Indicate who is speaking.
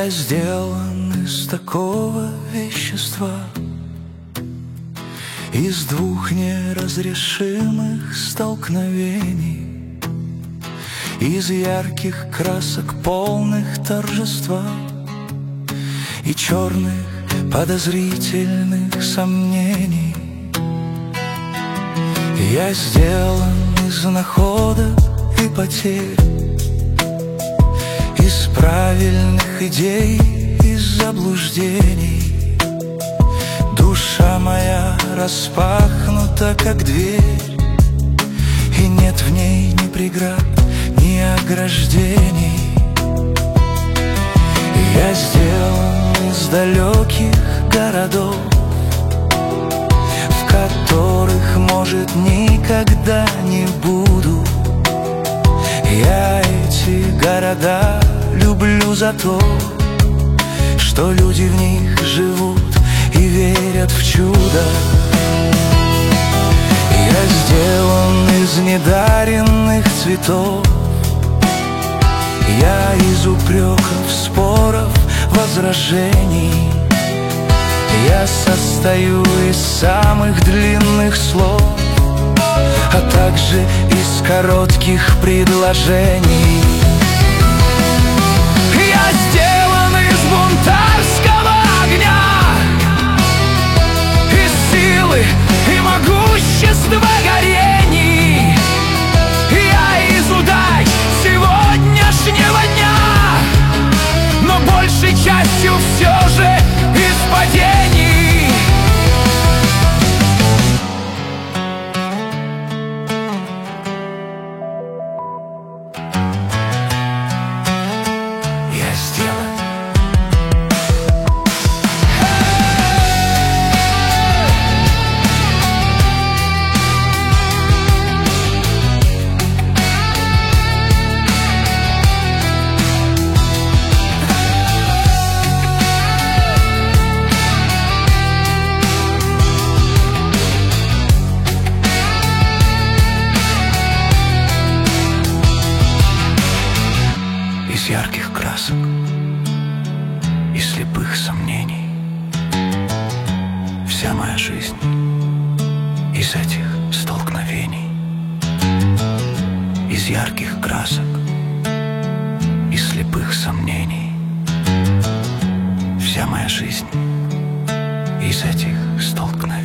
Speaker 1: Я сделан из такого вещества, из двух неразрешимых столкновений, из ярких красок, полных торжества, и черных подозрительных сомнений. Я сделан из находок и потерь, из правильных идей, из заблуждений. Душа моя распахнута, как дверь, и нет в ней ни преград, ни ограждений. Я сделан из далеких городов, в которых, может, никогда не буду. Я эти города люблю за то, что люди в них живут и верят в чудо. Я сделан из недаренных цветов, я из упреков, споров, возражений. Я состою из самых длинных слов, а также из коротких предложений. Я сделан из бунтарского огня, из силы и могущества горений. Я из удач сегодняшнего дня, но большей частью все же из падений. Из ярких красок и слепых сомнений. Вся моя жизнь из этих столкновений. Из ярких красок и слепых сомнений. Вся моя жизнь из этих столкновений.